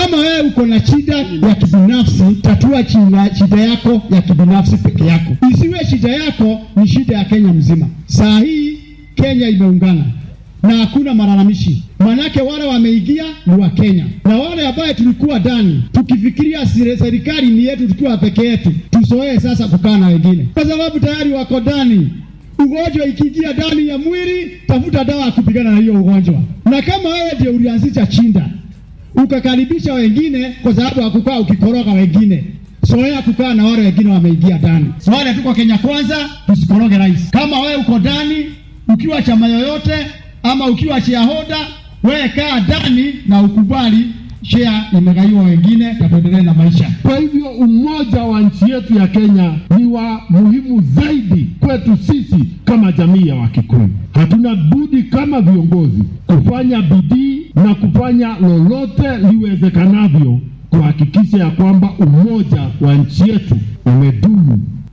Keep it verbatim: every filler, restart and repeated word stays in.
Kama wewe uko na shida ya kibinafsi, tatua shida yako ya kibinafsi peke yako. Isiwe shida yako ni shida ya Kenya mzima. Saa hii Kenya imeungana na hakuna malalamishi. Manake wale wameingia ni wa Kenya. Na wale ambao tulikuwa ndani, tukifikiria serikali ni yetu tukiwa peke yetu, tusoee sasa kukaa na wengine. Kwa sababu tayari wako ndani. Ugonjwa ikiingia ndani ya mwili, tafuta dawa kupigana na hiyo ugonjwa. Na kama wewe ndio ulianzisha chinda, ukakaribisha wengine kwa sababu hakukaa ukikoroga wengine, soea kukaa na wale wengine wameingia ndani. Wale tuko Kenya kwanza, tusikoroge rais. Kama wewe uko ndani, ukiwa chama yoyote ama ukiwa shareholder, wewe kaa ndani na ukubali share imegaiwa wengine, tuendelee na maisha. Kwa hivyo umoja wa nchi yetu ya Kenya ni wa muhimu zaidi kwetu sisi kama jamii ya Wakikuyu. Hatuna budi kama viongozi kufanya bidii na kufanya lolote liwezekanavyo kuhakikisha ya kwamba umoja wa nchi yetu umedumu